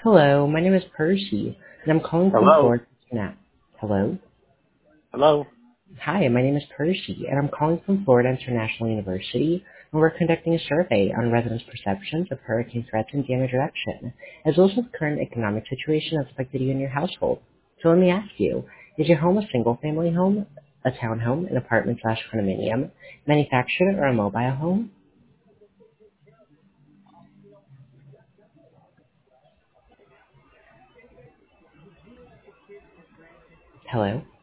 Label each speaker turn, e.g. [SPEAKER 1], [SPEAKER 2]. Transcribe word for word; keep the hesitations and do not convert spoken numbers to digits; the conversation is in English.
[SPEAKER 1] Hello, my name is Percy, and I'm calling from
[SPEAKER 2] Hello?
[SPEAKER 1] Florida. Interna- Hello?
[SPEAKER 2] Hello?
[SPEAKER 1] Hi, my name is Percy, and I'm calling from Florida International University, and we're conducting a survey on residents' perceptions of hurricane threats and damage reduction, as well as the current economic situation that's affected you and your household. So let me ask you, is your home a single-family home, a townhome, an apartment slash condominium, manufactured, or a mobile home? Hello?